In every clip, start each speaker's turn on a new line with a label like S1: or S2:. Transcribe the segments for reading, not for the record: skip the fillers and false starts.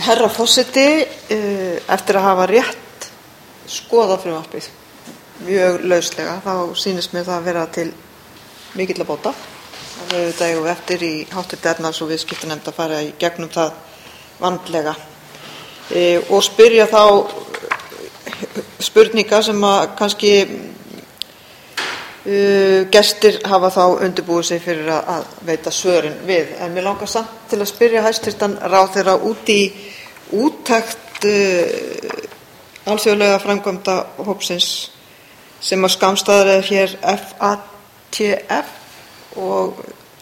S1: Herra forseti, eftir að hafa rétt skoðað frumvarpið mjög lauslega þá sýnist mér það vera til mikilla bóta. Það eigum við eftir í hv. efnahags- og viðskiptanefnd að fara í gegnum það vandlega og spyrja þá spurninga sem að kannski gestir hafa þá undirbúið sig fyrir að veita svörin við. En mér langar samt til að spyrja hæstv. Ráðherra út í úttekt alþjóðlega framkvæmdahópsins sem að skammstaðar er hér FATF og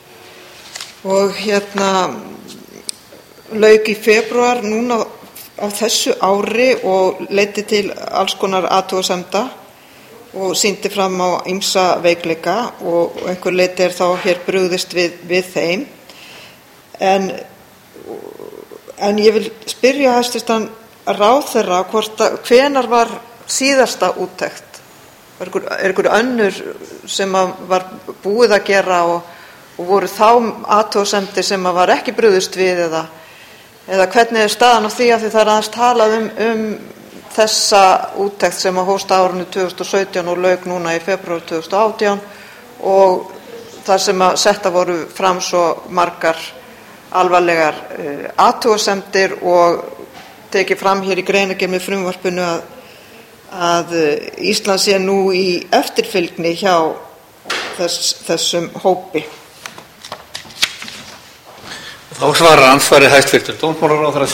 S1: lauk í febrúar núna á þessu ári og leiddi til alls konar athugasemda og sýndi fram á ýmsa veikleika og einhver leyti er þá hér brugðist við þeim. En ég vil spyrja hæstv. Ráðherra hvenær var síðasta úttekt? Er einhver önnur sem var búið að gera og voru þá athugasemdir sem var ekki brugðist við eða hvernig er staðan á því að það er aðeins talað um þessa úttekt sem hófst á árinu 2017 og lauk núna í febrúar 2018 og þar sem að settar voru fram svo margar alvarlegar athugasemdir og tekið fram hér í greinargerð með frumvarpinu að Ísland sé nú í eftirfylgni hjá þessum hópi.
S2: Þá svarar andsvari hæstv. Dómsmálaráðherra